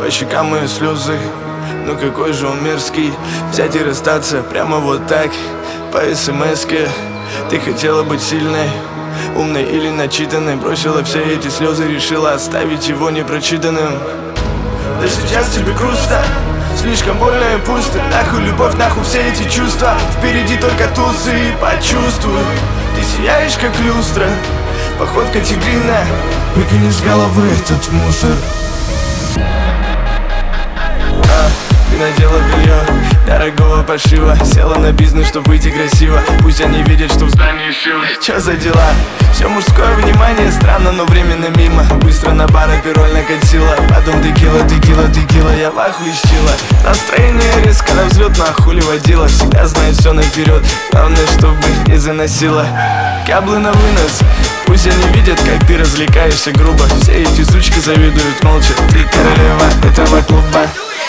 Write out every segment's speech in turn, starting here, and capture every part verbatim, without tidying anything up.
по щекам мои слезы. Ну какой же он мерзкий. Взять и расстаться прямо вот так, по смс-ке. Ты хотела быть сильной, умной или начитанной. Бросила все эти слезы, решила оставить его непрочитанным. Да сейчас тебе грустно, слишком больно и пусто. Нахуй любовь, нахуй все эти чувства. Впереди только тусы, и почувствуй. Ты сияешь как люстра, походка тигриная. Выкини с головы этот мусор. а, Ты надела белье дорогого пошива, села на бизнес, чтоб выйти красиво. Пусть они видят, что в здании шил. Чё за дела? Все мужское внимание, странно, но временно мимо. Быстро на бар пироль накатила, потом текила, текила, текила. Я в ахуе щила. Настроение резко на взлет, нахуй водила. Всегда знает все наперед, главное, чтобы не заносила. Каблы на вынос, пусть они видят, как ты развлекаешься грубо. Все эти сучки завидуют молча. Ты королева этого клуба.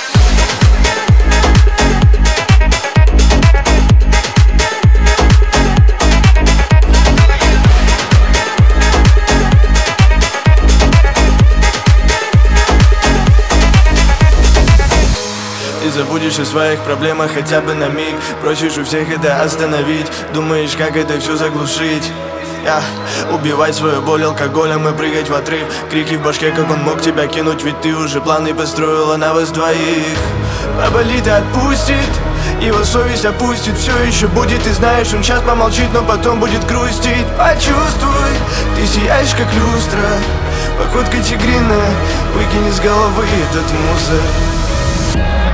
Ты забудешь о своих проблемах хотя бы на миг. Просишь у всех это остановить. Думаешь, как это все заглушить? Я убивать свою боль алкоголем и прыгать в отрыв. Крики в башке, как он мог тебя кинуть. Ведь ты уже планы построила на вас двоих. Поболит и отпустит, его совесть опустит. Все еще будет, ты знаешь, он сейчас помолчит, но потом будет грустить. Почувствуй, ты сияешь как люстра, походка тигриная. Выкини с головы этот мусор.